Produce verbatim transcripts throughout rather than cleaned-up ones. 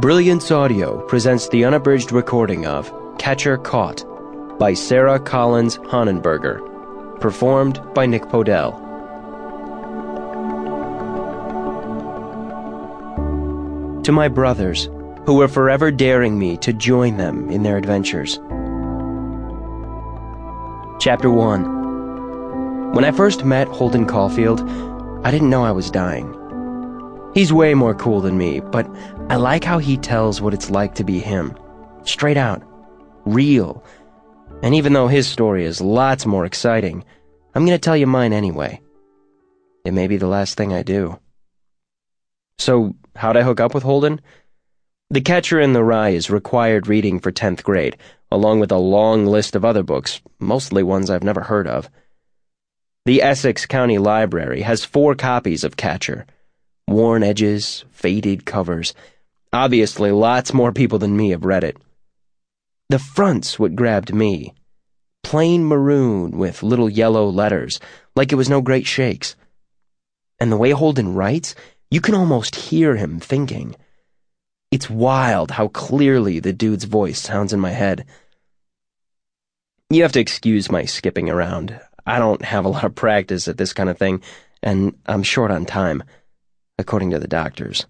Brilliance Audio presents the unabridged recording of Catcher Caught by Sarah Collins Honenberger, performed by Nick Podell. To my brothers, who were forever daring me to join them in their adventures. Chapter one. When I first met Holden Caulfield, I didn't know I was dying. He's way more cool than me, but I like how he tells what it's like to be him. Straight out. Real. And even though his story is lots more exciting, I'm gonna tell you mine anyway. It may be the last thing I do. So, how'd I hook up with Holden? The Catcher in the Rye is required reading for tenth grade, along with a long list of other books, mostly ones I've never heard of. The Essex County Library has four copies of Catcher. Worn edges, faded covers. Obviously, lots more people than me have read it. The front's what grabbed me. Plain maroon with little yellow letters, like it was no great shakes. And the way Holden writes, you can almost hear him thinking. It's wild how clearly the dude's voice sounds in my head. You have to excuse my skipping around. I don't have a lot of practice at this kind of thing, and I'm short on time, according to the doctors.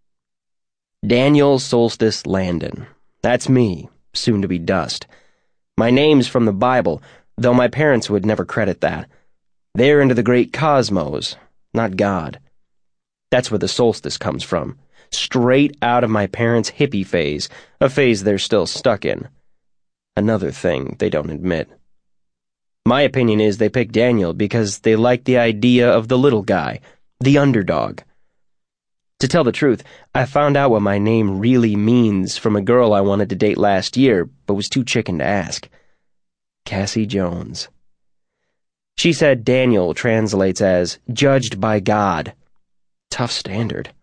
Daniel Solstice Landon. That's me, soon to be dust. My name's from the Bible, though my parents would never credit that. They're into the great cosmos, not God. That's where the solstice comes from, straight out of my parents' hippie phase, a phase they're still stuck in. Another thing they don't admit. My opinion is they picked Daniel because they liked the idea of the little guy, the underdog. To tell the truth, I found out what my name really means from a girl I wanted to date last year, but was too chicken to ask. Cassie Jones. She said Daniel translates as judged by God. Tough standard.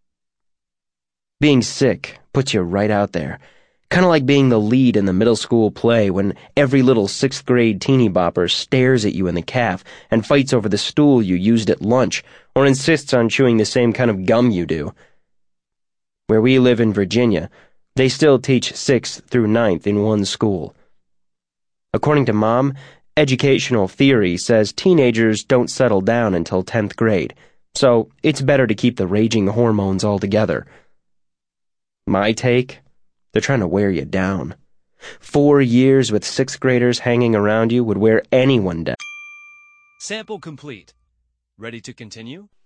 Being sick puts you right out there. Kind of like being the lead in the middle school play when every little sixth grade teeny bopper stares at you in the calf and fights over the stool you used at lunch or insists on chewing the same kind of gum you do. Where we live in Virginia, they still teach sixth through ninth in one school. According to Mom, educational theory says teenagers don't settle down until tenth grade, so it's better to keep the raging hormones all together. My take? They're trying to wear you down. Four years with sixth graders hanging around you would wear anyone down. Sample complete. Ready to continue?